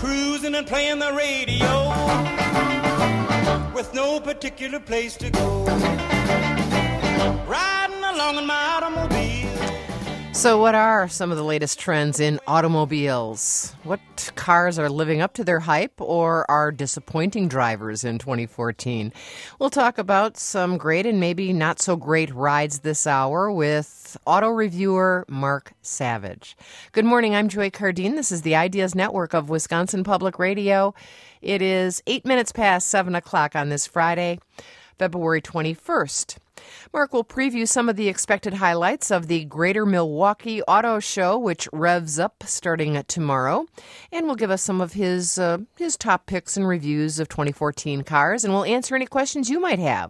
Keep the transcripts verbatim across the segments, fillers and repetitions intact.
cruising and playing the radio with no particular place to go, riding along in my automobile. So what are some of the latest trends in automobiles? What cars are living up to their hype or are disappointing drivers in twenty fourteen? We'll talk about some great and maybe not so great rides this hour with auto reviewer Mark Savage. Good morning, I'm Joy Cardine. This is the Ideas Network of Wisconsin Public Radio. It is eight minutes past seven o'clock on this Friday, February twenty-first. Mark will preview some of the expected highlights of the Greater Milwaukee Auto Show, which revs up starting tomorrow, and will give us some of his uh, his top picks and reviews of twenty fourteen cars, and we'll answer any questions you might have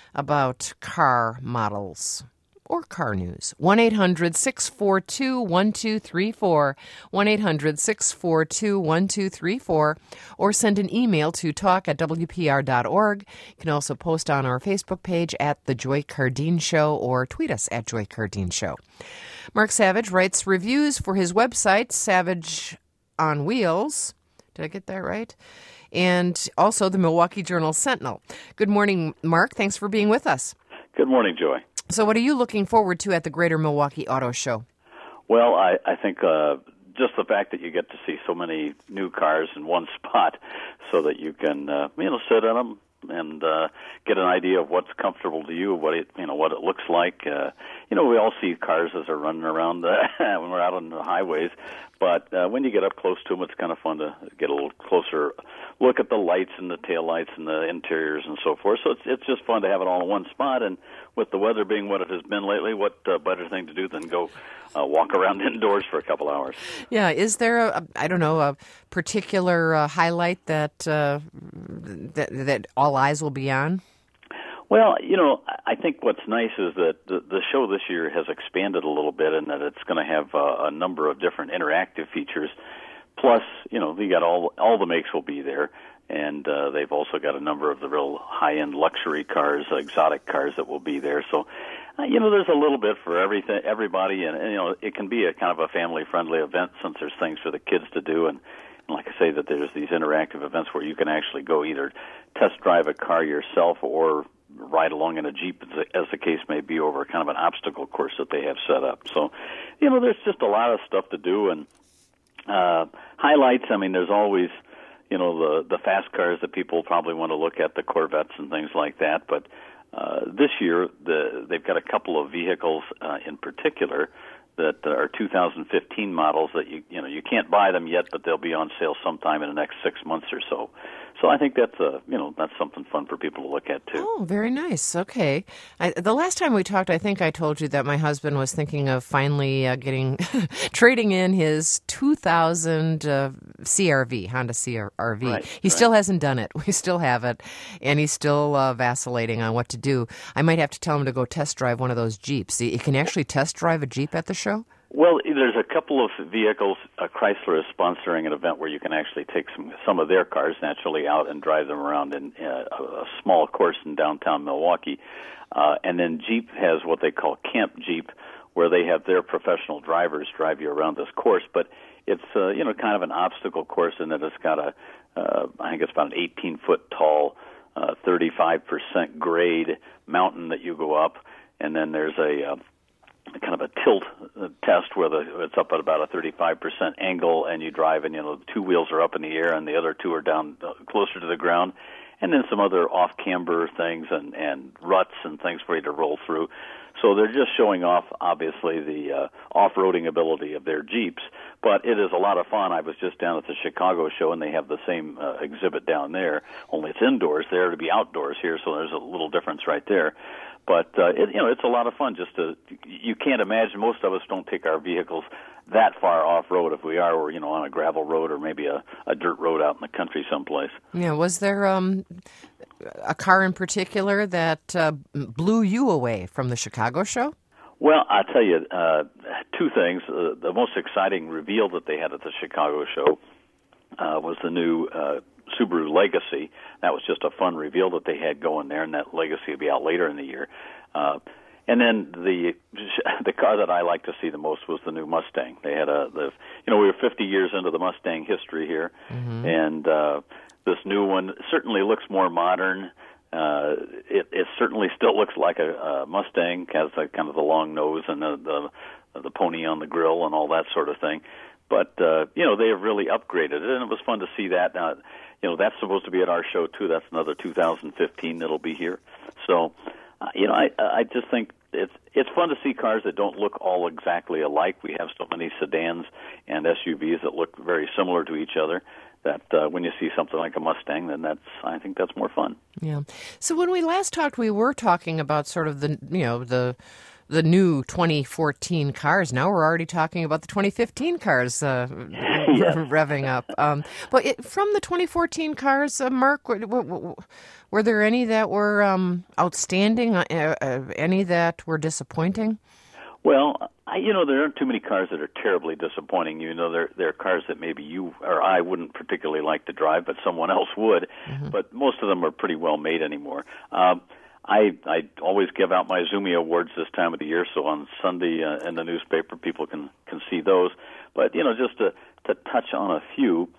about car models or car news. one eight hundred six four two one two three four, one eight hundred six four two one two three four, or send an email to talk at w p r dot org. You can also post on our Facebook page at The Joy Cardine Show or tweet us at Joy Cardine Show. Mark Savage writes reviews for his website, Savage on Wheels. Did I get that right? And also the Milwaukee Journal Sentinel. Good morning, Mark. Thanks for being with us. Good morning, Joy. So what are you looking forward to at the Greater Milwaukee Auto Show? Well, I, I think uh, just the fact that you get to see so many new cars in one spot so that you can, uh, you know, sit in them and uh, get an idea of what's comfortable to you, what it, you know, what it looks like. Uh, you know, we all see cars as they're running around uh, when we're out on the highways, but uh, when you get up close to them, it's kind of fun to get a little closer look at the lights and the tail lights and the interiors and so forth. So it's it's just fun to have it all in one spot. And with the weather being what it has been lately, what uh, better thing to do than go uh, walk around indoors for a couple hours? Yeah. Is there a, I don't know, a particular uh, highlight that, uh, that that all eyes will be on? Well, you know, I think what's nice is that the, the show this year has expanded a little bit in that it's going to have uh, a number of different interactive features. Plus, you know, you got all all the makes will be there, and uh, they've also got a number of the real high-end luxury cars, exotic cars that will be there. So, uh, you know, there's a little bit for everything, everybody, and, and you know, it can be a kind of a family-friendly event since there's things for the kids to do, and, and like I say, that there's these interactive events where you can actually go either test drive a car yourself or ride along in a Jeep, as the, as the case may be, over kind of an obstacle course that they have set up. So, you know, there's just a lot of stuff to do, and uh, highlights, I mean, there's always, you know, the, the fast cars that people probably want to look at, the Corvettes and things like that, but uh, this year the, they've got a couple of vehicles uh, in particular that are two thousand fifteen models that you you know you can't buy them yet, but they'll be on sale sometime in the next six months or so. So I think that's a you know that's something fun for people to look at too. Oh, very nice. Okay, I, the last time we talked, I think I told you that my husband was thinking of finally uh, getting trading in his two thousand uh, C R V, Honda C R V. Right, he right. still hasn't done it. We still have it, and he's still uh, vacillating on what to do. I might have to tell him to go test drive one of those Jeeps. You can actually test drive a Jeep at the show? Well, there's a couple of vehicles. Uh, Chrysler is sponsoring an event where you can actually take some some of their cars naturally out and drive them around in uh, a small course in downtown Milwaukee. Uh, and then Jeep has what they call Camp Jeep, where they have their professional drivers drive you around this course. But it's uh, you know kind of an obstacle course in that it's got a uh, I think it's about an eighteen foot tall, uh, thirty-five percent grade mountain that you go up, and then there's a uh, kind of a tilt test where the, it's up at about a thirty-five percent angle, and you drive, and you know two wheels are up in the air, and the other two are down uh, closer to the ground, and then some other off-camber things and, and ruts and things for you to roll through. So they're just showing off, obviously, the uh, off-roading ability of their Jeeps, but it is a lot of fun. I was just down at the Chicago show, and they have the same uh, exhibit down there, only it's indoors. There to be outdoors here, so there's a little difference right there. But, uh, it, you know, it's a lot of fun just to, you can't imagine, most of us don't take our vehicles that far off-road. If we are, we're, you know, on a gravel road or maybe a, a dirt road out in the country someplace. Yeah, was there um, a car in particular that uh, blew you away from the Chicago show? Well, I'll tell you, uh, two things. Uh, the most exciting reveal that they had at the Chicago show uh, was the new uh, Subaru Legacy. That was just a fun reveal that they had going there, and that Legacy will be out later in the year. Uh, and then the the car that I like to see the most was the new Mustang. They had a, the, you know, we were fifty years into the Mustang history here, mm-hmm. and uh, this new one certainly looks more modern. Uh, it, it certainly still looks like a, a Mustang, has like kind of the long nose and the, the the pony on the grill and all that sort of thing. But uh, you know, they have really upgraded it, and it was fun to see that. Uh, you know, that's supposed to be at our show too. That's another two thousand fifteen that'll be here. So, uh, you know, I I just think it's it's fun to see cars that don't look all exactly alike. We have so many sedans and S U Vs that look very similar to each other, that uh, when you see something like a Mustang, then that's, I think that's more fun. Yeah. So when we last talked, we were talking about sort of the, you know, the the new twenty fourteen cars. Now we're already talking about the twenty fifteen cars uh, yes. revving up. Um, but it, from the twenty fourteen cars, uh, Mark, were, were, were there any that were um, outstanding, uh, uh, any that were disappointing? Well, I, you know, there aren't too many cars that are terribly disappointing. You know, there there are cars that maybe you or I wouldn't particularly like to drive, but someone else would. Mm-hmm. But most of them are pretty well made anymore. Um, I I always give out my Zumi Awards this time of the year, so on Sunday uh, in the newspaper, people can can see those. But you know, just to to touch on a few.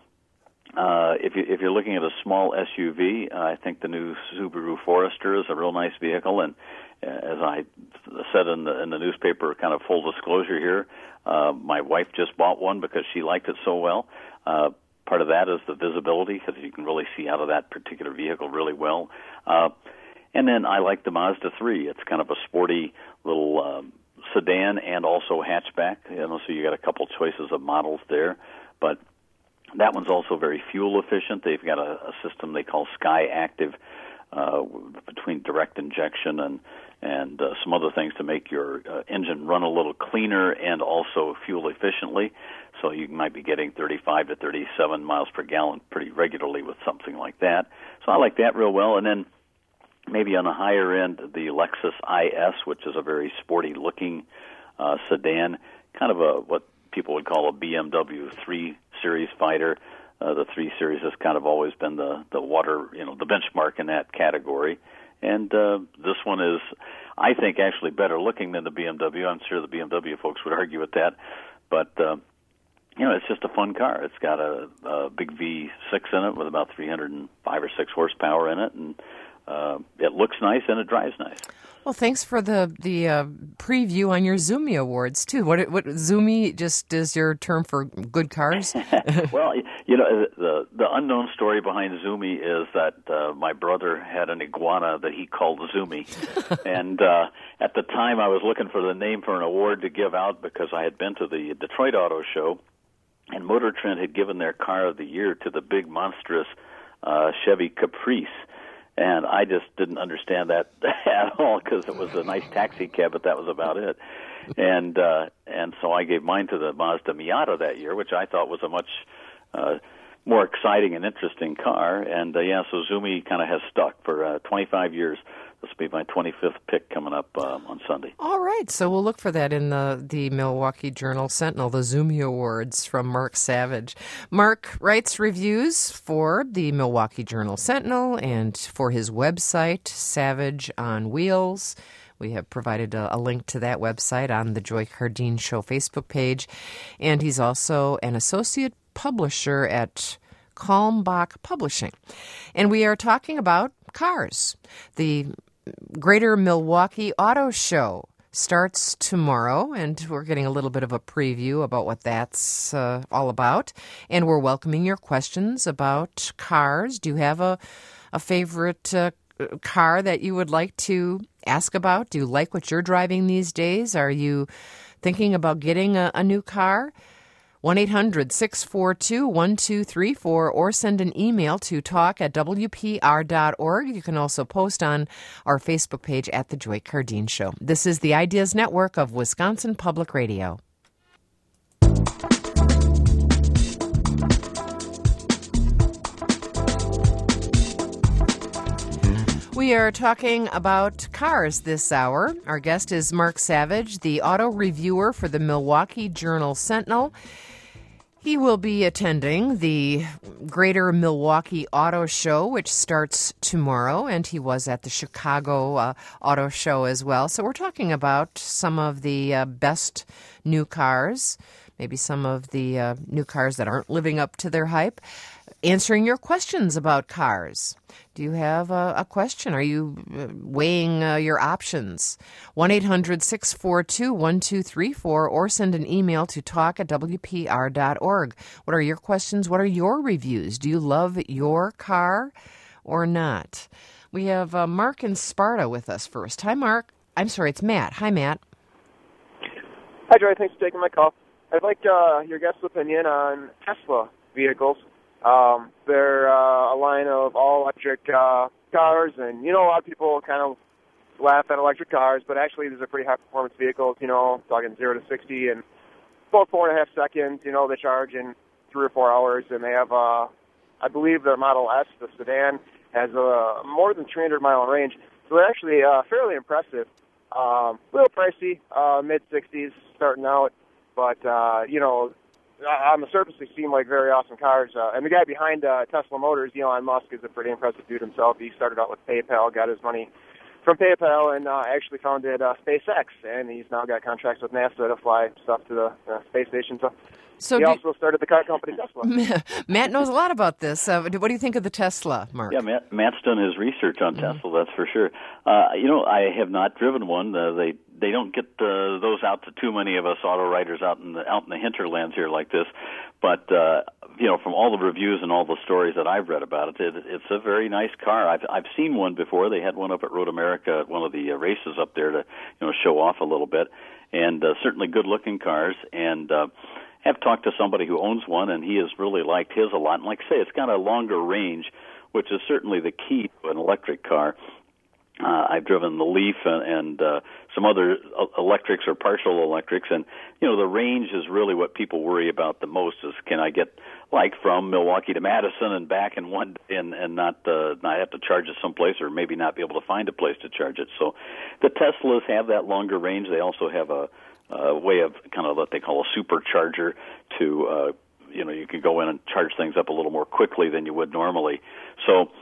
Uh, if you if you're looking at a small S U V, uh, I think the new Subaru Forester is a real nice vehicle, and uh, as I said in the in the newspaper, kind of full disclosure here, uh, my wife just bought one because she liked it so well. Uh, part of that is the visibility, because you can really see out of that particular vehicle really well. Uh, and then I like the Mazda three. It's kind of a sporty little um, sedan and also hatchback. You know, so you got a couple choices of models there, but that one's also very fuel efficient. They've got a, a system they call Sky Active, uh, between direct injection and and uh, some other things to make your uh, engine run a little cleaner and also fuel efficiently. So you might be getting thirty-five to thirty-seven miles per gallon pretty regularly with something like that. So I like that real well. And then maybe on the higher end, the Lexus I S, which is a very sporty looking uh, sedan, kind of a what people would call a B M W three Series fighter. Uh, the three Series has kind of always been the, the water, you know, the benchmark in that category. And uh, this one is, I think, actually better looking than the B M W. I'm sure the B M W folks would argue with that. But, uh, you know, it's just a fun car. It's got a, a big V six in it with about three hundred five or six horsepower in it. And uh, it looks nice and it drives nice. Well, thanks for the the uh, preview on your Zumi Awards too. What what Zumi just is your term for good cars? Well, you know, the the unknown story behind Zumi is that uh, my brother had an iguana that he called Zumi, and uh, at the time I was looking for the name for an award to give out because I had been to the Detroit Auto Show, and Motor Trend had given their car of the year to the big monstrous uh, Chevy Caprice. And I just didn't understand that at all because it was a nice taxi cab, but that was about it. And uh, and so I gave mine to the Mazda Miata that year, which I thought was a much uh, more exciting and interesting car. And uh, yeah, so Zumi kind of has stuck for uh, twenty-five years. This will be my twenty-fifth pick coming up uh, on Sunday. All right, so we'll look for that in the, the Milwaukee Journal Sentinel, the Zumi Awards from Mark Savage. Mark writes reviews for the Milwaukee Journal Sentinel and for his website, Savage on Wheels. We have provided a, a link to that website on the Joy Cardine Show Facebook page. And he's also an associate publisher at Kalmbach Publishing. And we are talking about cars. The Greater Milwaukee Auto Show starts tomorrow, and we're getting a little bit of a preview about what that's uh, all about. And we're welcoming your questions about cars. Do you have a, a favorite uh, car that you would like to ask about? Do you like what you're driving these days? Are you thinking about getting a, a new car? one eight hundred six four two one two three four or send an email to talk at w p r dot org. You can also post on our Facebook page at The Joy Cardine Show. This is the Ideas Network of Wisconsin Public Radio. We are talking about cars this hour. Our guest is Mark Savage, the auto reviewer for the Milwaukee Journal Sentinel. He will be attending the Greater Milwaukee Auto Show, which starts tomorrow, and he was at the Chicago uh, Auto Show as well. So we're talking about some of the uh, best new cars, maybe some of the uh, new cars that aren't living up to their hype, answering your questions about cars. Do you have a, a question? Are you uh, weighing uh, your options? one eight hundred six four two one two three four or send an email to talk at w p r dot org. What are your questions? What are your reviews? Do you love your car or not? We have uh, Mark in Sparta with us first. Hi, Mark. I'm sorry, it's Matt. Hi, Matt. Hi, Joy. Thanks for taking my call. I'd like uh, your guest's opinion on Tesla vehicles. Um, they're uh, a line of all-electric uh, cars, and, you know, a lot of people kind of laugh at electric cars, but actually these are pretty high-performance vehicles, you know, talking zero to sixty in about four and a half seconds. You know, they charge in three or four hours, and they have, uh, I believe their Model S, the sedan, has uh, more than three hundred mile range, so they're actually uh, fairly impressive. Um, a little pricey, uh, mid-sixties starting out, but, uh, you know, on the surface, they seem like very awesome cars. Uh, and the guy behind uh, Tesla Motors, Elon Musk, is a pretty impressive dude himself. He started out with PayPal, got his money from PayPal, and uh, actually founded uh, SpaceX. And he's now got contracts with NASA to fly stuff to the uh, space station. So, so he do, also started the car company Tesla. Matt knows a lot about this. Uh, what do you think of the Tesla, Mark? Yeah, Matt, Matt's done his research on mm-hmm. Tesla, that's for sure. Uh, you know, I have not driven one. Uh, they they don't get uh, those out to too many of us auto riders out in the out in the hinterlands here like this. But uh, you know, from all the reviews and all the stories that I've read about it, it it's a very nice car. I've I've seen one before. They had one up at Road America at one of the uh, races up there to you know show off a little bit, and uh, certainly good-looking cars. And uh, have talked to somebody who owns one, and he has really liked his a lot. And like I say, it's got a longer range, which is certainly the key to an electric car. Uh, I've driven the Leaf and, and uh, some other electrics or partial electrics, and you know the range is really what people worry about the most. Is can I get like from Milwaukee to Madison and back in one and and not uh, not have to charge it someplace, or maybe not be able to find a place to charge it. So the Teslas have that longer range. They also have a, a way of kind of what they call a supercharger to uh, you know you can go in and charge things up a little more quickly than you would normally. So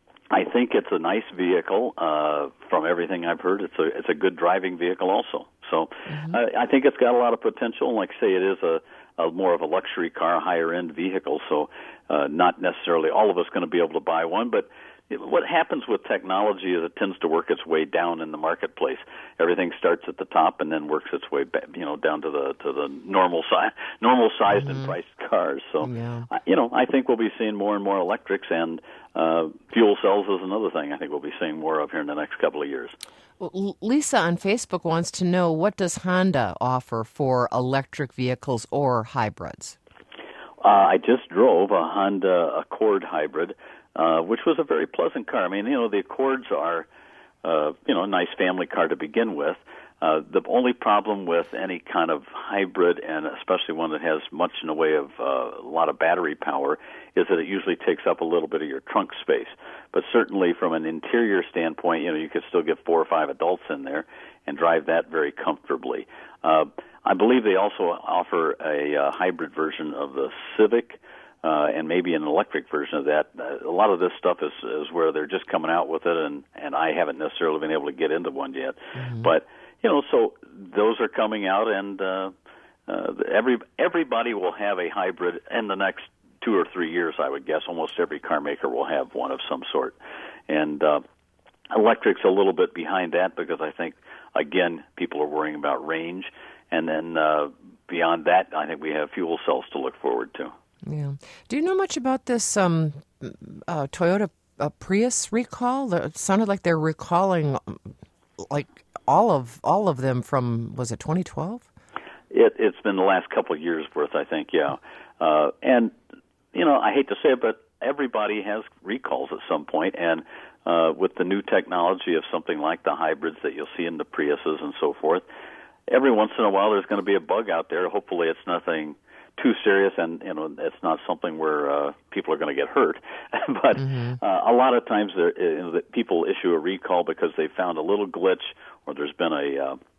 I think it's a nice vehicle. Uh, from everything I've heard, it's a it's a good driving vehicle also. So mm-hmm. I, I think it's got a lot of potential. Like I say, it is a, a more of a luxury car, a higher end vehicle. So uh, not necessarily all of us going to be able to buy one, but what happens with technology is it tends to work its way down in the marketplace. Everything starts at the top and then works its way back, you know, down to the to the normal size, normal sized mm-hmm. and priced cars. So, yeah. you know, I think we'll be seeing more and more electrics, and uh, fuel cells is another thing. I think we'll be seeing more of here in the next couple of years. Well, Lisa on Facebook wants to know, what does Honda offer for electric vehicles or hybrids? Uh, I just drove a Honda Accord hybrid. Uh, which was a very pleasant car. I mean, you know, the Accords are, uh, you know, a nice family car to begin with. Uh, the only problem with any kind of hybrid, and especially one that has much in the way of uh, a lot of battery power, is that it usually takes up a little bit of your trunk space. But certainly from an interior standpoint, you know, you could still get four or five adults in there and drive that very comfortably. Uh, I believe they also offer a uh, hybrid version of the Civic, Uh, and maybe an electric version of that. Uh, a lot of this stuff is, is where they're just coming out with it, and, and I haven't necessarily been able to get into one yet. Mm-hmm. But, you know, so those are coming out, and uh, uh, every everybody will have a hybrid in the next two or three years, I would guess. Almost every car maker will have one of some sort. And uh, electric's a little bit behind that because I think, again, people are worrying about range. And then uh, beyond that, I think we have fuel cells to look forward to. Yeah. Do you know much about this um, uh, Toyota uh, Prius recall? It sounded like they're recalling like all of all of them from, was it twenty twelve? It, it's been the last couple of years worth, I think, yeah. Uh, and, you know, I hate to say it, but everybody has recalls at some point. And uh, with the new technology of something like the hybrids that you'll see in the Priuses and so forth, every once in a while there's going to be a bug out there. Hopefully it's nothing too serious, and you know it's not something where uh, people are going to get hurt. But mm-hmm. uh, a lot of times, there, you know, people issue a recall because they found a little glitch, or there's been a uh,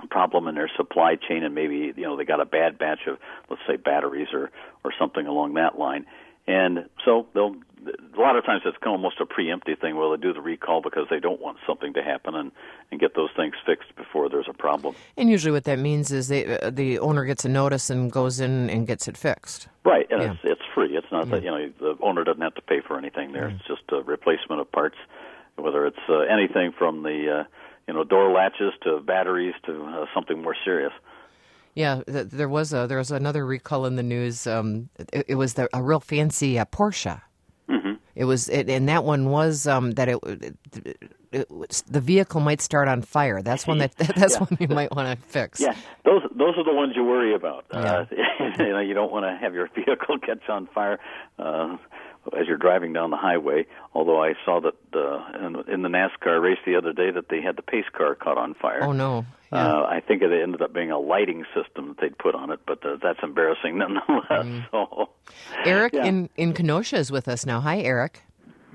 problem in their supply chain, and maybe you know they got a bad batch of, let's say, batteries or or something along that line, and so they'll. A lot of times it's almost a preemptive thing where they do the recall because they don't want something to happen and, and get those things fixed before there's a problem. And usually what that means is they, uh, the owner gets a notice and goes in and gets it fixed. Right, and yeah. it's, it's free. It's not yeah. that you know the owner doesn't have to pay for anything there. Yeah. It's just a replacement of parts, whether it's uh, anything from the uh, you know door latches to batteries to uh, something more serious. Yeah, th- there was a there was another recall in the news. Um, it, it was the, a real fancy uh, Porsche. Mm-hmm. It was, it, and that one was um, that it, it, it was, the vehicle might start on fire. That's one that that's yeah. one you might want to fix. Yeah, those those are the ones you worry about. Yeah. Uh, you know, you don't want to have your vehicle catch on fire uh, as you're driving down the highway. Although I saw that uh, in, in the NASCAR race the other day that they had the pace car caught on fire. Oh no. Yeah. Uh, I think it ended up being a lighting system that they'd put on it, but uh, that's embarrassing nonetheless. Mm. So, Eric yeah. in, in Kenosha is with us now. Hi, Eric.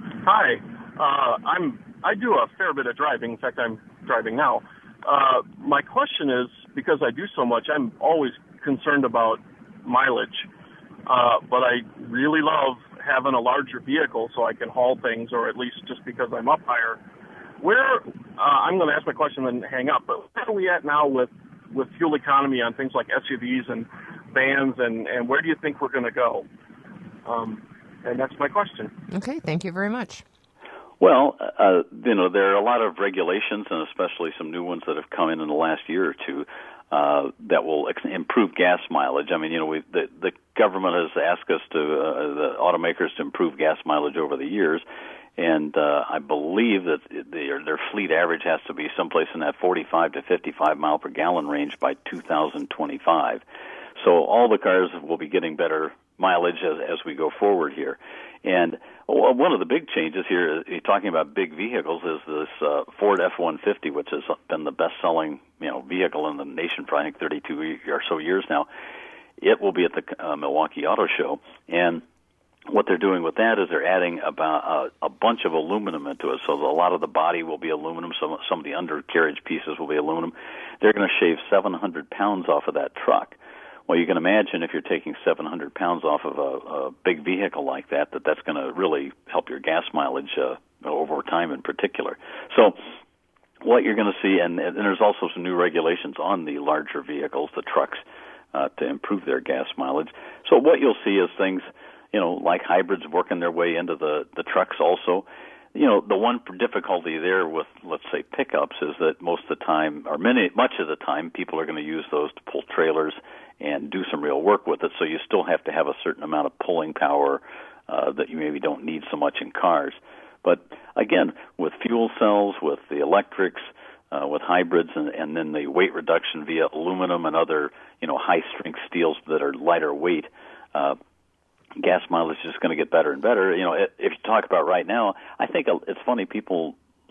Hi. Uh, I'm. I do a fair bit of driving. In fact, I'm driving now. Uh, my question is, because I do so much, I'm always concerned about mileage. Uh, but I really love having a larger vehicle so I can haul things, or at least just because I'm up higher. Where, uh, I'm going to ask my question and hang up, but where are we at now with, with fuel economy on things like S U Vs and vans, and, and where do you think we're going to go? Um, and that's my question. Okay, thank you very much. Well, uh, you know, there are a lot of regulations, and especially some new ones that have come in in the last year or two, uh, that will ex- improve gas mileage. I mean, you know, we, the, the government has asked us to, uh, the automakers to improve gas mileage over the years. And uh, I believe that their, their fleet average has to be someplace in that forty-five to fifty-five mile per gallon range by two thousand twenty-five. So all the cars will be getting better mileage as, as we go forward here. And one of the big changes here, you're talking about big vehicles, is this uh, Ford F one fifty, which has been the best-selling you know vehicle in the nation for I think thirty-two or so years now. It will be at the uh, Milwaukee Auto Show, and what they're doing with that is they're adding about uh, a bunch of aluminum into it. So a lot of the body will be aluminum. Some some of the undercarriage pieces will be aluminum. They're going to shave seven hundred pounds off of that truck. Well, you can imagine if you're taking seven hundred pounds off of a, a big vehicle like that, that that's going to really help your gas mileage uh, over time in particular. So what you're going to see, and, and there's also some new regulations on the larger vehicles, the trucks, uh, to improve their gas mileage. So what you'll see is things, you know, like hybrids working their way into the, the trucks also. You know, the one difficulty there with, let's say, pickups is that most of the time, or many, much of the time, people are going to use those to pull trailers and do some real work with it, so you still have to have a certain amount of pulling power uh, that you maybe don't need so much in cars. But again, with fuel cells, with the electrics, uh, with hybrids, and, and then the weight reduction via aluminum and other, you know, high-strength steels that are lighter weight, uh, gas mileage is just going to get better and better. You know, if you talk about right now, I think it's funny people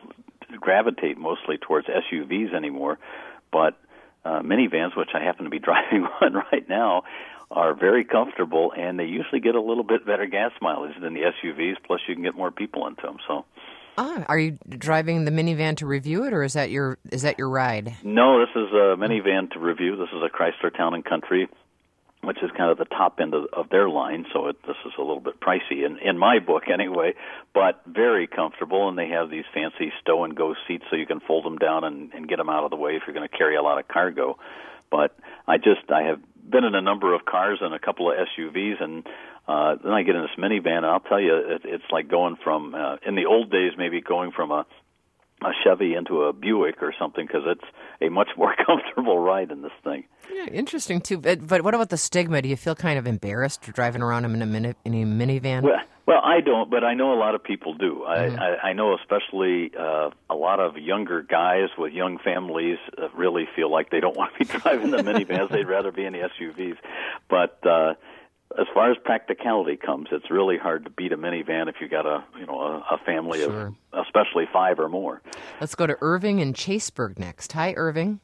gravitate mostly towards S U Vs anymore, but uh, minivans, which I happen to be driving one right now, are very comfortable, and they usually get a little bit better gas mileage than the S U Vs, plus you can get more people into them. So, ah, are you driving the minivan to review it, or is that your is that your ride? No, this is a minivan to review. This is a Chrysler Town and Country, which is kind of the top end of, of their line, so it, this is a little bit pricey in, in my book anyway, but very comfortable, and they have these fancy stow-and-go seats so you can fold them down and, and get them out of the way if you're going to carry a lot of cargo. But I just, I have been in a number of cars and a couple of S U Vs, and uh, then I get in this minivan, and I'll tell you, it, it's like going from, uh, in the old days, maybe going from a a Chevy into a Buick or something, because it's a much more comfortable ride in this thing. Yeah, interesting too. But, but what about the stigma? Do you feel kind of embarrassed driving around in a, mini, in a minivan? Well, well, I don't, but I know a lot of people do. Mm-hmm. I, I, I know especially uh, a lot of younger guys with young families uh, really feel like they don't want to be driving the minivans. They'd rather be in the S U Vs. But uh, as far as practicality comes, it's really hard to beat a minivan if you got a you know a, a family Sure. of especially five or more. Let's go to Irving in Chaseburg next. Hi, Irving.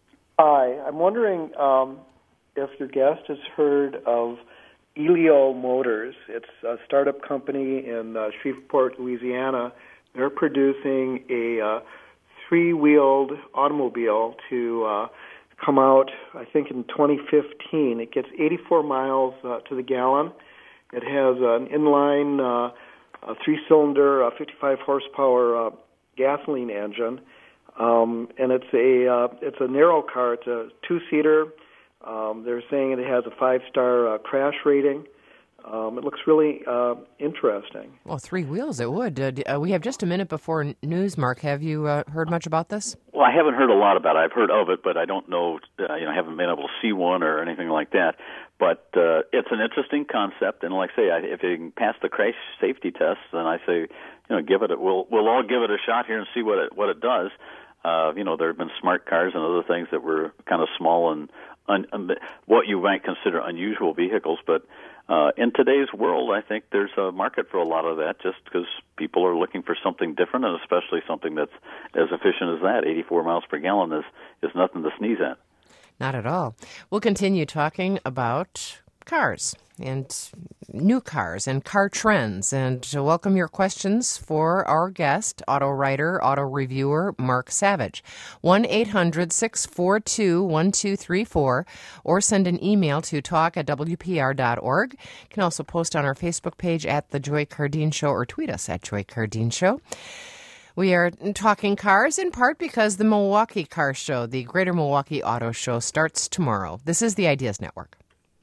Hi. I'm wondering um, if your guest has heard of Elio Motors. It's a startup company in uh, Shreveport, Louisiana. They're producing a uh, three-wheeled automobile to uh, come out, I think, in twenty fifteen. It gets eighty-four miles uh, to the gallon. It has an inline uh, a three-cylinder, uh, fifty-five horsepower uh, gasoline engine, um, and it's a uh, it's a narrow car. It's a two-seater. Um, they're saying it has a five-star uh, crash rating. Um, it looks really uh, interesting. Well, three wheels, it would. Uh, d- uh, we have just a minute before n- news, Mark. Have you uh, heard much about this? Well, I haven't heard a lot about it. I've heard of it, but I don't know, uh, you know, I haven't been able to see one or anything like that. But uh, it's an interesting concept, and like I say, I, if it can pass the crash safety test, then I say, you know, give it. A, we'll we'll all give it a shot here and see what it what it does. Uh, you know, there have been smart cars and other things that were kind of small and un, um, what you might consider unusual vehicles, but uh, in today's world, I think there's a market for a lot of that just because people are looking for something different, and especially something that's as efficient as that. eighty-four miles per gallon is, is nothing to sneeze at. Not at all. We'll continue talking about cars and new cars and car trends, and to welcome your questions for our guest, auto writer, auto reviewer, Mark Savage. one eight hundred six four two one two three four, or send an email to talk at w p r dot org. You can also post on our Facebook page at The Joy Cardine Show, or tweet us at Joy Cardine Show. We are talking cars in part because the Milwaukee Car Show, the Greater Milwaukee Auto Show, starts tomorrow. This is the Ideas Network.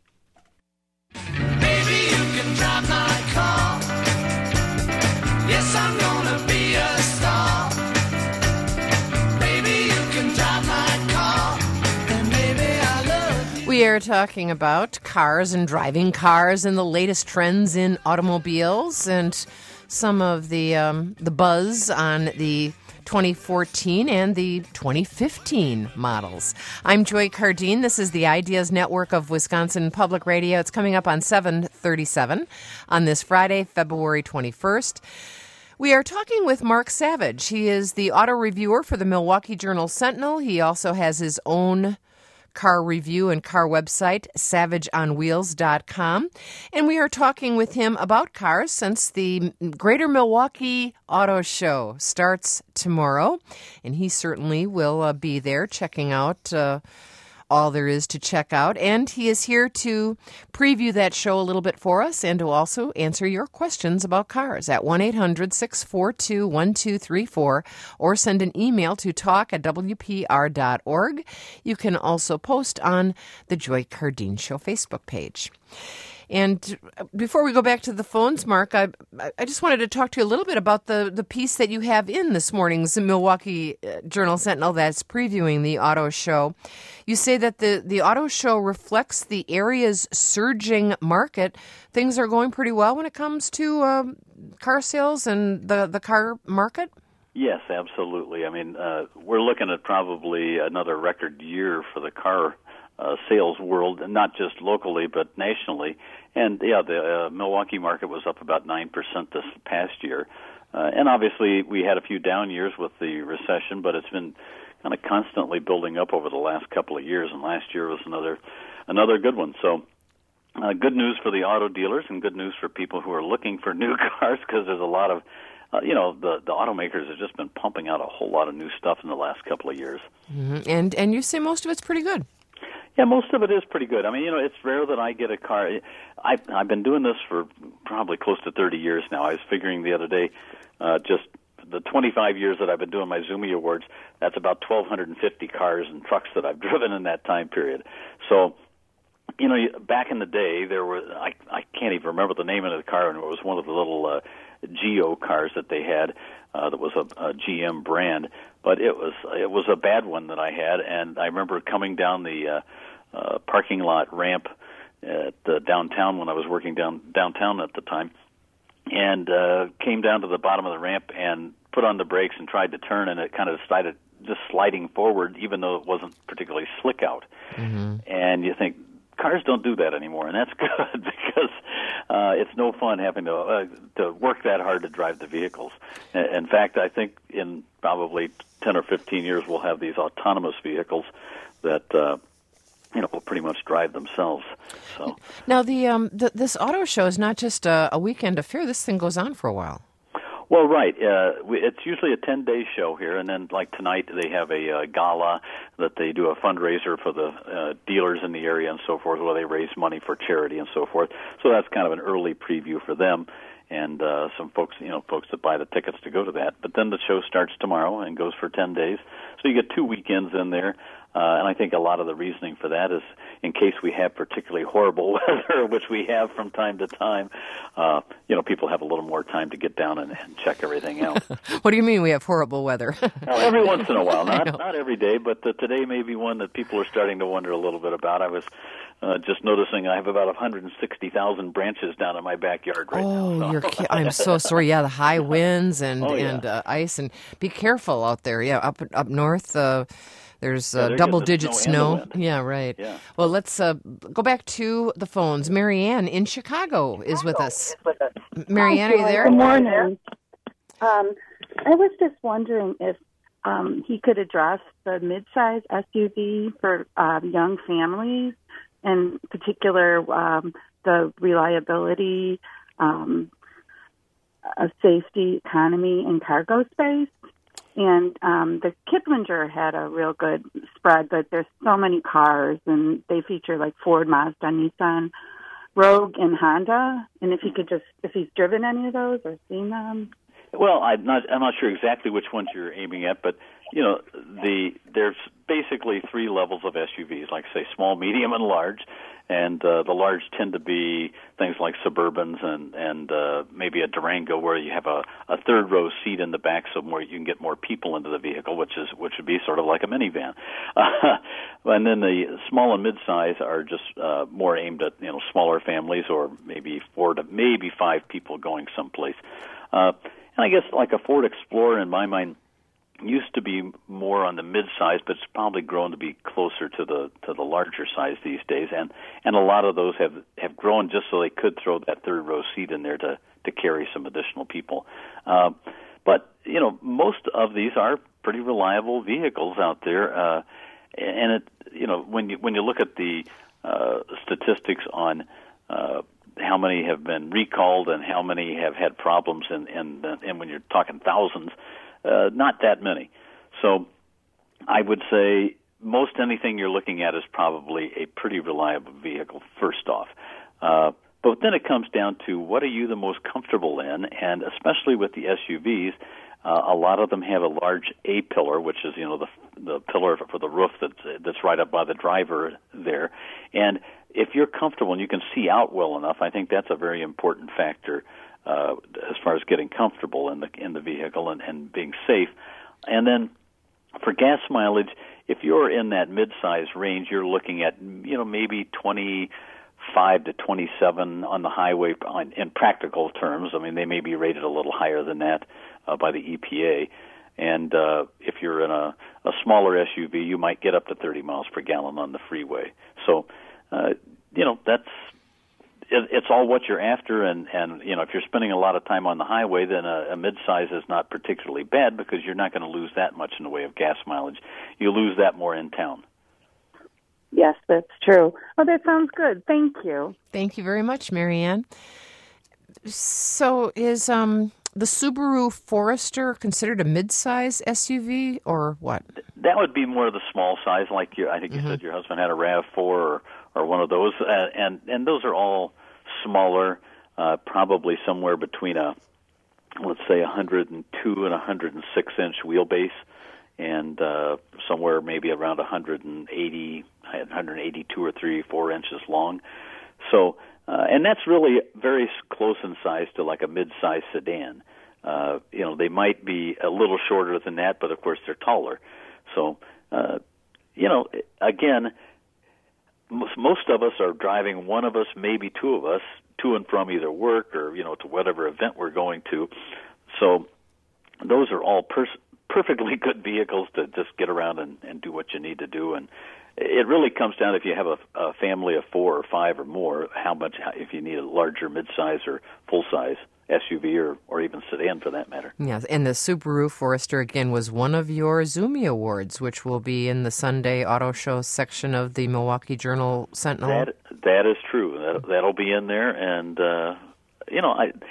Baby, you can drive my car. Yes, I'm gonna be a star. Baby, you can drive my car. And baby, I love you. We are talking about cars and driving cars and the latest trends in automobiles and some of the um, the buzz on the twenty fourteen and the twenty fifteen models. I'm Joy Cardine. This is the Ideas Network of Wisconsin Public Radio. It's coming up on seven thirty-seven on this Friday, February twenty-first. We are talking with Mark Savage. He is the auto reviewer for the Milwaukee Journal-Sentinel. He also has his own car review and car website, savage on wheels dot com. And we are talking with him about cars since the Greater Milwaukee Auto Show starts tomorrow. And he certainly will uh, be there checking out uh, all there is to check out. And he is here to preview that show a little bit for us and to also answer your questions about cars at one eight hundred six four two one two three four, or send an email to talk at w p r dot org. You can also post on the Joy Cardine Show Facebook page. And before we go back to the phones, Mark, I I just wanted to talk to you a little bit about the, the piece that you have in this morning's Milwaukee Journal-Sentinel that's previewing the auto show. You say that the, the auto show reflects the area's surging market. Things are going pretty well when it comes to uh, car sales and the, the car market? Yes, absolutely. I mean, uh, we're looking at probably another record year for the car Uh, sales world, and not just locally but nationally. And yeah, the uh, Milwaukee market was up about nine percent this past year. Uh, and obviously we had a few down years with the recession, but it's been kind of constantly building up over the last couple of years, and last year was another another good one. So uh, good news for the auto dealers and good news for people who are looking for new cars, because there's a lot of Uh, you know, the, the automakers have just been pumping out a whole lot of new stuff in the last couple of years. Mm-hmm. And and you say most of it's pretty good. Yeah, most of it is pretty good. I mean, you know, it's rare that I get a car. I, I've been doing this for probably close to thirty years now. I was figuring the other day, uh, just the twenty-five years that I've been doing my Zumi Awards, that's about twelve fifty cars and trucks that I've driven in that time period. So, you know, back in the day, there were, I, I can't even remember the name of the car, and it was one of the little uh, Geo cars that they had uh, that was a, a G M brand. But it was it was a bad one that I had, and I remember coming down the uh, uh, parking lot ramp at uh, downtown when I was working down downtown at the time, and uh, came down to the bottom of the ramp and put on the brakes and tried to turn, and it kind of started just sliding forward, even though it wasn't particularly slick out. Mm-hmm. And you think, cars don't do that anymore, and that's good because uh, it's no fun having to uh, to work that hard to drive the vehicles. In fact, I think in probably ten or fifteen years we'll have these autonomous vehicles that uh, you know will pretty much drive themselves. So now the um the, this auto show is not just a, a weekend affair. This thing goes on for a while. Well, right. Uh, we, it's usually a ten-day show here, and then like tonight they have a uh, gala that they do a fundraiser for the uh, dealers in the area and so forth, where they raise money for charity and so forth. So that's kind of an early preview for them, and uh, some folks, you know, folks that buy the tickets to go to that. But then the show starts tomorrow and goes for ten days. So you get two weekends in there. Uh, and I think a lot of the reasoning for that is in case we have particularly horrible weather, which we have from time to time, uh, you know, people have a little more time to get down and, and check everything out. What do you mean we have horrible weather? Well, every once in a while, not not every day, but uh, today may be one that people are starting to wonder a little bit about. I was uh, just noticing I have about one hundred sixty thousand branches down in my backyard right oh, now. So. you're ki- I'm so sorry. Yeah, the high winds and, Oh, yeah. and uh, ice, and be careful out there. Yeah, up up north, uh, there's Yeah, uh, they're double-digit getting the snow snow. and the wind. Yeah, right. Yeah. Well, let's uh, go back to the phones. Marianne in Chicago is with us. Marianne, are you there? Good morning. Um, I was just wondering if um, he could address the midsize S U V for um, young families, in particular um, the reliability, um, uh, safety, economy, and cargo space. And um, the Kiplinger had a real good spread, but there's so many cars, and they feature like Ford, Mazda, Nissan, Rogue, and Honda. And if he could just, if he's driven any of those or seen them. Well, I'm not I'm not sure exactly which ones you're aiming at, but you know, the there's basically three levels of S U Vs, like say small, medium, and large. And uh, the large tend to be things like Suburbans and and uh, maybe a Durango, where you have a, a third row seat in the back, so more you can get more people into the vehicle, which is which would be sort of like a minivan. Uh, and then the small and mid-size are just uh, more aimed at you know smaller families, or maybe four to maybe five people going someplace. Uh, and I guess like a Ford Explorer, in my mind, used to be more on the mid-size, but it's probably grown to be closer to the to the larger size these days. And and a lot of those have have grown just so they could throw that third row seat in there to to carry some additional people. Uh, but you know, most of these are pretty reliable vehicles out there. Uh, and it you know when you when you look at the uh, statistics on uh, how many have been recalled and how many have had problems, and and and when you're talking thousands. Uh, not that many. So I would say most anything you're looking at is probably a pretty reliable vehicle, first off. Uh, but then it comes down to what are you the most comfortable in, and especially with the S U Vs, uh, a lot of them have a large A-pillar, which is, you know, the the pillar for the roof that's, that's right up by the driver there. And if you're comfortable and you can see out well enough, I think that's a very important factor Uh, as far as getting comfortable in the in the vehicle and, and being safe. And then for gas mileage, if you're in that mid-size range, you're looking at, you know, maybe twenty-five to twenty-seven on the highway on, in practical terms. I mean, they may be rated a little higher than that uh, by the E P A. And uh, if you're in a, a smaller S U V, you might get up to thirty miles per gallon on the freeway. So, uh, you know, that's it's all what you're after, and, and you know, if you're spending a lot of time on the highway, then a, a mid-size is not particularly bad because you're not going to lose that much in the way of gas mileage. You lose that more in town. Yes, that's true. Oh, that sounds good. Thank you. Thank you very much, Marianne. So is um, the Subaru Forester considered a mid-size S U V or what? That would be more of the small size, like you, I think you mm-hmm. said your husband had a RAV four or, or one of those, uh, and, and those are all smaller, uh, probably somewhere between a, let's say, one hundred two and one hundred six inch wheelbase, and uh, somewhere maybe around one hundred eighty, one hundred eighty-two or three, four inches long. So, uh, and that's really very close in size to like a mid-size sedan. Uh, you know, they might be a little shorter than that, but of course they're taller. So, uh, you know, again, most, most of us are driving, one of us, maybe two of us, to and from either work or, you know, to whatever event we're going to. So those are all pers- perfectly good vehicles to just get around and, and do what you need to do. And it really comes down, if you have a, a family of four or five or more, how much, if you need a larger mid-size or full-size S U V or, or even sedan for that matter. Yes, and the Subaru Forester, again, was one of your Zoomy Awards, which will be in the Sunday Auto Show section of the Milwaukee Journal Sentinel. That, that is true. That, that'll be in there. And, uh, you know, I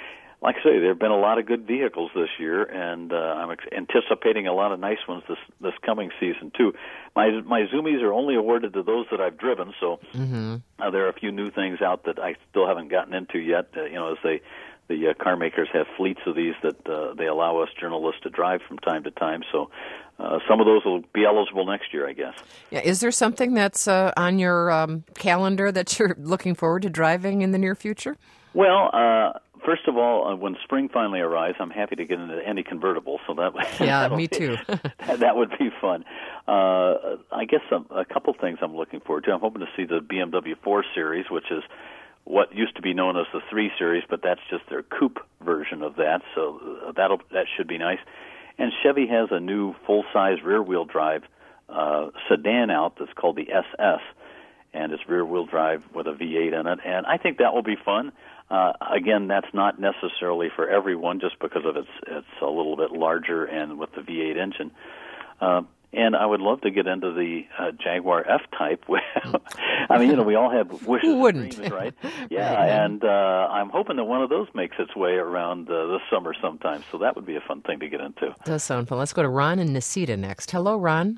like I say, there have been a lot of good vehicles this year, and uh, I'm ex- anticipating a lot of nice ones this this coming season too. My my Zoomies are only awarded to those that I've driven, so Mm-hmm. uh, there are a few new things out that I still haven't gotten into yet. Uh, you know, as they the uh, car makers have fleets of these that uh, they allow us journalists to drive from time to time. So uh, some of those will be eligible next year, I guess. Yeah, is there something that's uh, on your um, calendar that you're looking forward to driving in the near future? Well, uh, first of all, uh, when spring finally arrives, I'm happy to get into any convertible. So that Yeah, that'll me be- too. that, that would be fun. Uh, I guess um, a couple things I'm looking forward to. I'm hoping to see the B M W four Series, which is what used to be known as the three Series, but that's just their coupe version of that. So uh, that'll that should be nice. And Chevy has a new full-size rear-wheel drive uh, sedan out that's called the S S, and it's rear-wheel drive with a V eight in it. And I think that will be fun. Uh, again, that's not necessarily for everyone, just because of its it's a little bit larger and with the V eight engine. Uh, and I would love to get into the uh, Jaguar F-Type. I mean, you know, we all have wishes Who and wouldn't? dreams, right? Yeah, Right. and uh, I'm hoping that one of those makes its way around uh, this summer sometime. So that would be a fun thing to get into. Does sound fun. Let's go to Ron and Nisita next. Hello, Ron.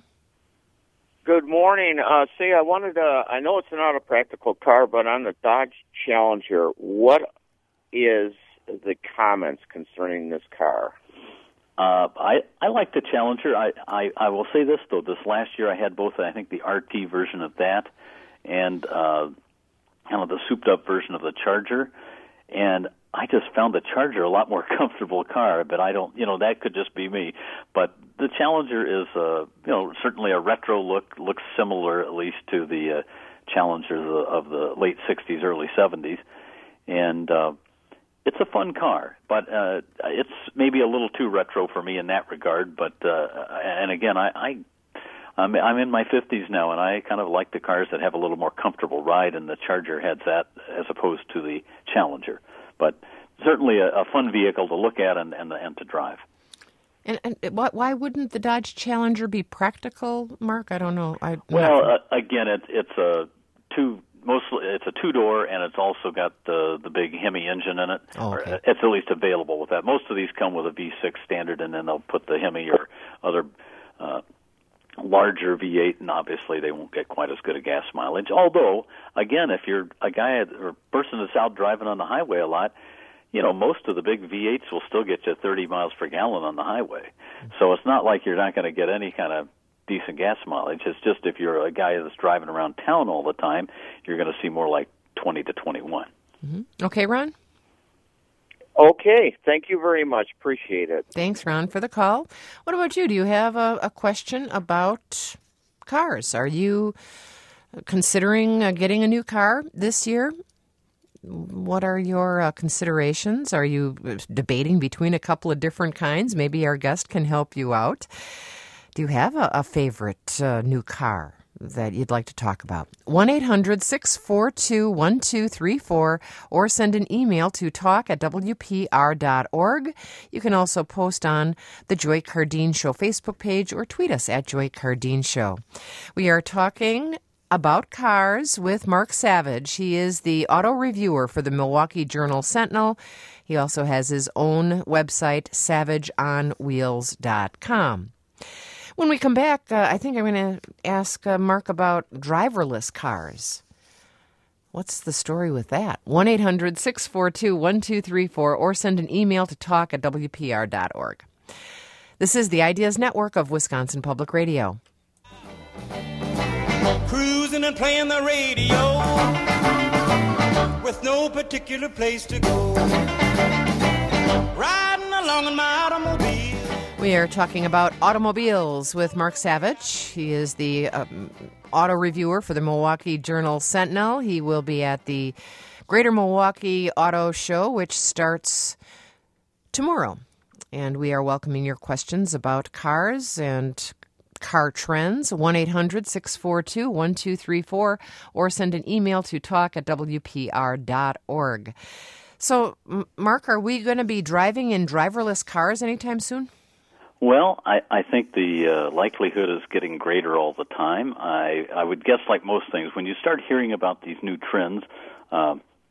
Good morning. Uh, see, I wanted to, I know it's not a practical car, but on the Dodge Challenger, what is the comments concerning this car? Uh, I I like the Challenger. I, I I will say this though. This last year I had both. I think the R T version of that, and uh, kind of the souped-up version of the Charger, and I just found the Charger a lot more comfortable car. But I don't, you know, that could just be me. But the Challenger is, uh, you know, certainly a retro look. Looks similar at least to the uh, Challengers of the late sixties, early seventies, and uh, it's a fun car, but uh, it's maybe a little too retro for me in that regard. But uh, and again, I, I I'm, I'm in my fifties now, and I kind of like the cars that have a little more comfortable ride, and the Charger has that as opposed to the Challenger. But certainly a, a fun vehicle to look at and and, and to drive. And, and why, why wouldn't the Dodge Challenger be practical, Mark? I don't know. I, Well, uh, again, it, it's a two. Mostly, it's a two-door, and it's also got the the big Hemi engine in it. Oh, okay. Or it's at least available with that. Most of these come with a V six standard, and then they'll put the Hemi or other uh, larger V eight, and obviously they won't get quite as good a gas mileage. Although, again, if you're a guy or person that's out driving on the highway a lot, you know, most of the big V eights will still get you thirty miles per gallon on the highway. So it's not like you're not going to get any kind of decent gas mileage. It's just if you're a guy that's driving around town all the time, you're going to see more like twenty to twenty-one. Mm-hmm. Okay, Ron? Okay, thank you very much. Appreciate it. Thanks, Ron, for the call. What about you? Do you have a, a question about cars? Are you considering uh, getting a new car this year? What are your uh, considerations? Are you debating between a couple of different kinds? Maybe our guest can help you out. Do you have a, a favorite uh, new car that you'd like to talk about? one eight hundred six four two one two three four or send an email to talk at w p r dot org. You can also post on the Joy Cardine Show Facebook page or tweet us at Joy Cardine Show. We are talking about cars with Mark Savage. He is the auto reviewer for the Milwaukee Journal Sentinel. He also has his own website, savage on wheels dot com. When we come back, uh, I think I'm going to ask uh, Mark about driverless cars. What's the story with that? one eight hundred six four two one two three four or send an email to talk at w p r dot org. This is the Ideas Network of Wisconsin Public Radio. Cruising and playing the radio with no particular place to go. Riding along in my automobile. We are talking about automobiles with Mark Savage. He is the um, auto reviewer for the Milwaukee Journal Sentinel. He will be at the Greater Milwaukee Auto Show, which starts tomorrow. And we are welcoming your questions about cars and car trends. one eight hundred six four two one two three four or send an email to talk at w p r dot org. So, Mark, are we going to be driving in driverless cars anytime soon? Well, I, I think the uh, likelihood is getting greater all the time. I, I would guess, like most things, when you start hearing about these new trends, uh,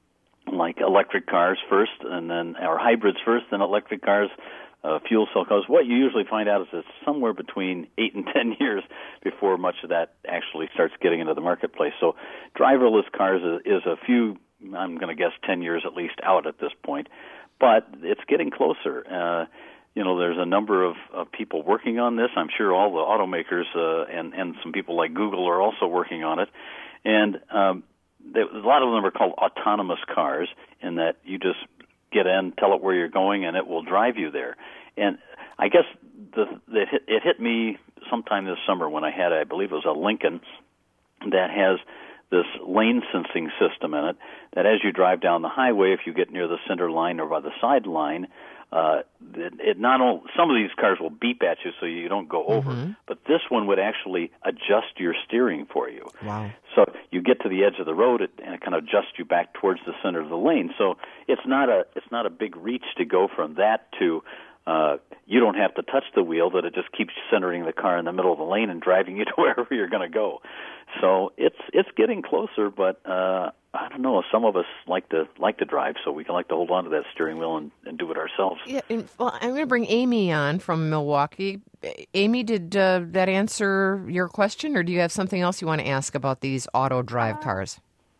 like electric cars first, and then or hybrids first, then electric cars, uh, fuel cell cars. What you usually find out is it's somewhere between eight and ten years before much of that actually starts getting into the marketplace. So driverless cars is, is a few, I'm going to guess ten years at least out at this point, but it's getting closer. Uh, you know, there's a number of, of people working on this. I'm sure all the automakers uh, and, and some people like Google are also working on it. And um, they, a lot of them are called autonomous cars, in that you just get in, tell it where you're going, and it will drive you there. And I guess the, the, it hit me sometime this summer when I had, I believe it was a Lincoln, that has this lane sensing system in it, that as you drive down the highway, if you get near the center line or by the side line, uh, it, it not only, some of these cars will beep at you so you don't go over, Mm-hmm. but this one would actually adjust your steering for you. Wow. So you get to the edge of the road, it, and it kind of adjusts you back towards the center of the lane. So it's not a it's not a big reach to go from that to uh, you don't have to touch the wheel, that it just keeps centering the car in the middle of the lane and driving you to wherever you're going to go. So it's it's getting closer, but uh, I don't know. Some of us like to like to drive, so we can like to hold on to that steering wheel and, and do it ourselves. Yeah, and, well, I'm going to bring Amy on from Milwaukee. Amy, did uh, that answer your question, or do you have something else you want to ask about these auto drive cars?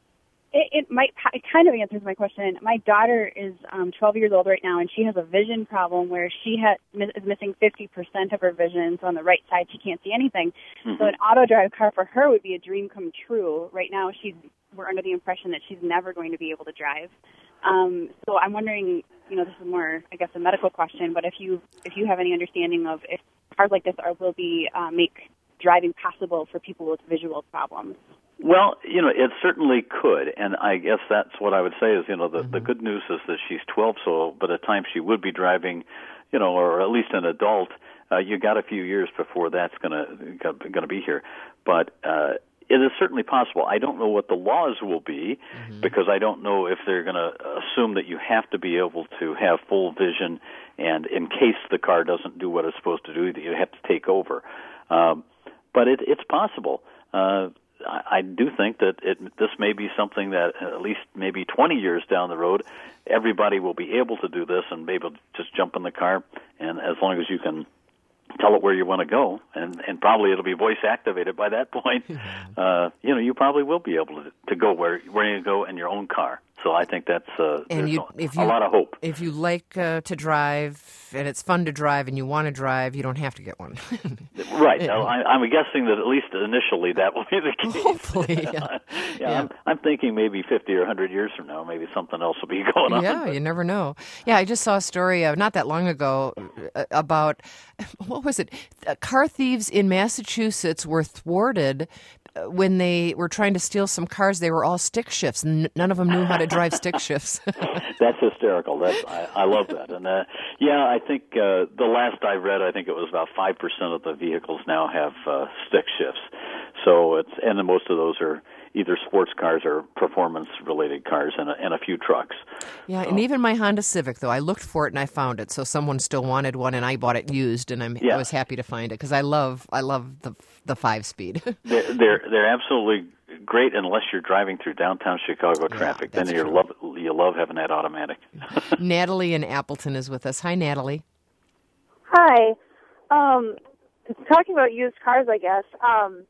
It, it might it kind of answers my question. My daughter is um, twelve years old right now, and she has a vision problem where she ha- is missing fifty percent of her vision. So on the right side, she can't see anything. Mm-hmm. So an auto drive car for her would be a dream come true. Right now, she's we're under the impression that she's never going to be able to drive. Um, so I'm wondering, you know, this is more, I guess, a medical question, but if you if you have any understanding of if cars like this are will be uh, make driving possible for people with visual problems. Well, you know, it certainly could, and I guess that's what I would say is, you know, the, Mm-hmm. the good news is that she's twelve, so by the time she would be driving, you know, or at least an adult, uh, you got a few years before that's gonna gonna be here. But uh, it is certainly possible. I don't know what the laws will be, mm-hmm. because I don't know if they're going to assume that you have to be able to have full vision, and in case the car doesn't do what it's supposed to do, that you have to take over. Um, but it, it's possible. Uh, I do think that it, this may be something that at least maybe twenty years down the road, everybody will be able to do this and be able to just jump in the car, and as long as you can tell it where you want to go, and, and probably it'll be voice activated by that point, uh, you know, you probably will be able to, to go where, where you go in your own car. So I think that's uh, and you, a, if you, a lot of hope. If you like uh, to drive and it's fun to drive and you want to drive, you don't have to get one. Right. Yeah. I, I'm guessing that at least initially that will be the case. Hopefully, yeah. yeah, yeah. I'm, I'm thinking maybe fifty or one hundred years from now, maybe something else will be going on. Yeah, you never know. Yeah, I just saw a story uh, not that long ago uh, about, what was it? Uh, car thieves in Massachusetts were thwarted when they were trying to steal some cars. They were all stick shifts, and none of them knew how to drive stick shifts. That's hysterical. That's, I, I love that. And uh, yeah, I think uh, the last I read, I think it was about five percent of the vehicles now have uh, stick shifts. So it's, and then most of those are either sports cars or performance-related cars, and a, and a few trucks. Yeah, so. And even my Honda Civic, though, I looked for it and I found it. So someone still wanted one, and I bought it used, and I'm, yeah. I was happy to find it because I love I love the the five speed. they're, they're they're absolutely great unless you're driving through downtown Chicago traffic. Yeah, then you love you love having that automatic. Natalie in Appleton is with us. Hi, Natalie. Hi. Um, talking about used cars, I guess. Um,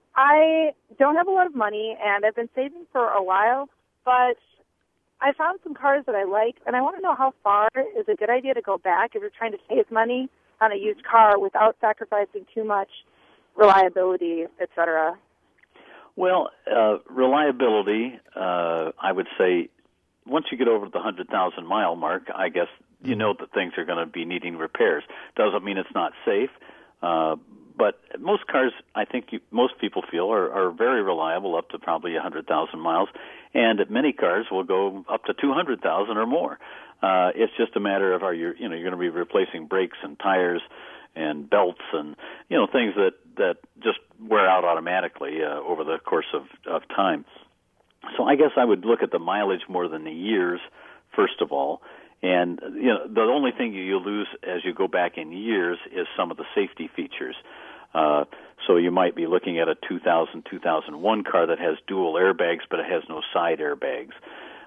I don't have a lot of money, and I've been saving for a while, but I found some cars that I like, and I want to know how far is a good idea to go back if you're trying to save money on a used car without sacrificing too much reliability, et cetera. Well, uh, reliability, uh, I would say, once you get over the one hundred thousand mile mark, I guess you know that things are going to be needing repairs. Doesn't mean it's not safe, uh, but most cars, I think you, most people feel, are, are very reliable up to probably one hundred thousand miles, and many cars will go up to two hundred thousand or more. Uh, it's just a matter of, are you, you know, you're going to be replacing brakes and tires and belts and, you know, things that, that just wear out automatically uh, over the course of, of time. So I guess I would look at the mileage more than the years, first of all. And, you know, the only thing you lose as you go back in years is some of the safety features. Uh, so you might be looking at a two thousand, two thousand one car that has dual airbags, but it has no side airbags.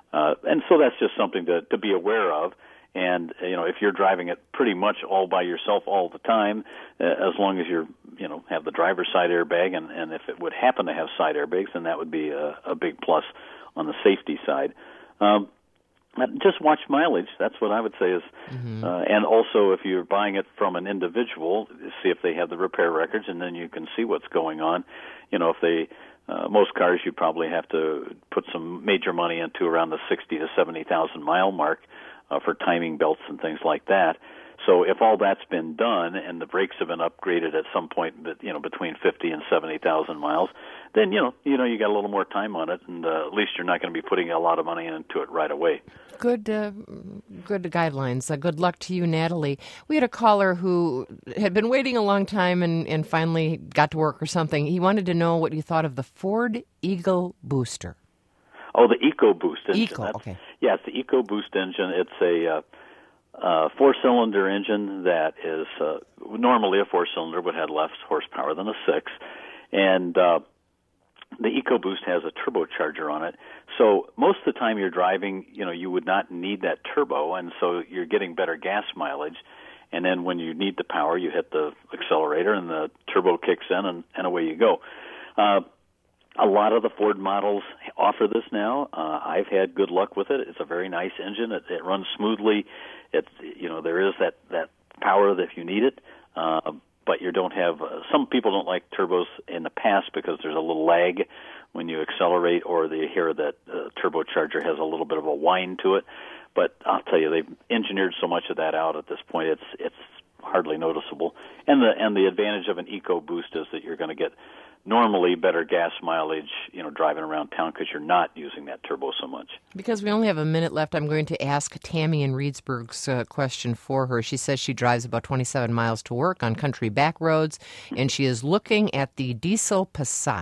Uh, and so that's just something to, to be aware of. And, you know, if you're driving it pretty much all by yourself all the time, uh, as long as you're, you know, have the driver's side airbag, and, and if it would happen to have side airbags, then that would be a, a big plus on the safety side. Um, just watch mileage. That's what I would say is, mm-hmm. uh, and also if you're buying it from an individual, see if they have the repair records, and then you can see what's going on. You know, if they, uh, most cars you probably have to put some major money into around the sixty to seventy thousand mile mark uh, for timing belts and things like that. So if all that's been done and the brakes have been upgraded at some point, but you know, between fifty and seventy thousand miles, then you know, you know, you got a little more time on it, and uh, at least you're not going to be putting a lot of money into it right away. Good, uh, good guidelines. Uh, good luck to you, Natalie. We had a caller who had been waiting a long time and, and finally got to work or something. He wanted to know what you thought of the Ford Eagle Booster. Oh, the EcoBoost engine. Eco, That's, okay. Yeah, it's the EcoBoost engine. It's a uh, uh, four-cylinder engine that is uh, normally a four-cylinder would have less horsepower than a six, and uh, the EcoBoost has a turbocharger on it. So most of the time you're driving, you know, you would not need that turbo, and so you're getting better gas mileage. And then when you need the power, you hit the accelerator, and the turbo kicks in, and, and away you go. Uh, a lot of the Ford models offer this now. Uh, I've had good luck with it. It's a very nice engine. It, it runs smoothly. It's, you know, there is that, that power that if you need it. Uh, but you don't have, uh, some people don't like turbos in the past because there's a little lag when you accelerate, or they hear that uh, turbocharger has a little bit of a whine to it. But I'll tell you, they've engineered so much of that out at this point, it's it's hardly noticeable. And the and the advantage of an EcoBoost is that you're going to get normally better gas mileage, you know, driving around town because you're not using that turbo so much. Because we only have a minute left, I'm going to ask Tammy in Reedsburg's uh, question for her. She says she drives about twenty-seven miles to work on country back roads, and she is looking at the diesel Passat.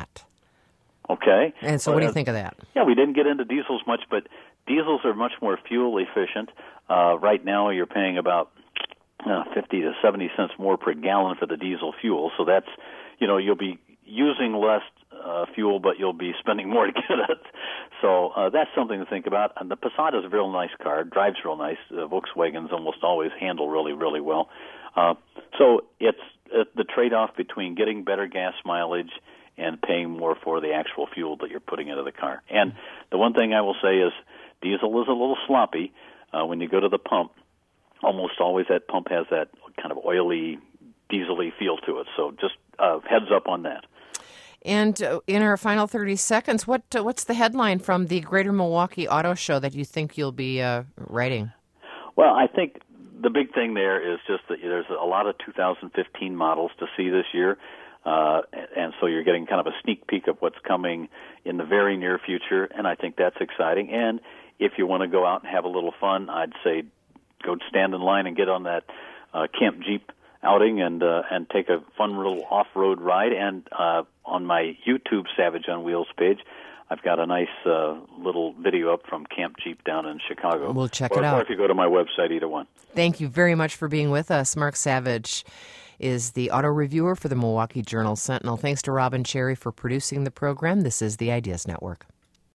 Okay. And so well, what do you uh, think of that? Yeah, we didn't get into diesels much, but diesels are much more fuel efficient. Uh, right now you're paying about uh, fifty to seventy cents more per gallon for the diesel fuel, so that's, you know, you'll be using less uh, fuel, but you'll be spending more to get it. So uh, that's something to think about. And the Passat is a real nice car, drives real nice. Uh, Volkswagens almost always handle really, really well. Uh, so it's uh, the trade-off between getting better gas mileage and paying more for the actual fuel that you're putting into the car. And the one thing I will say is diesel is a little sloppy. Uh, when you go to the pump, almost always that pump has that kind of oily, diesel-y feel to it. So just uh, heads up on that. And uh, in our final thirty seconds, what uh, what's the headline from the Greater Milwaukee Auto Show that you think you'll be uh, writing? Well, I think the big thing there is just that there's a lot of two thousand fifteen models to see this year, uh, and so you're getting kind of a sneak peek of what's coming in the very near future, and I think that's exciting. And if you want to go out and have a little fun, I'd say go stand in line and get on that uh, Camp Jeep outing and uh, and take a fun little off-road ride. And uh, on my YouTube Savage on Wheels page, I've got a nice uh, little video up from Camp Jeep down in Chicago. We'll check or, it out. Or if you go to my website, either one. Thank you very much for being with us. Mark Savage is the auto reviewer for the Milwaukee Journal Sentinel. Thanks to Robin Cherry for producing the program. This is the Ideas Network.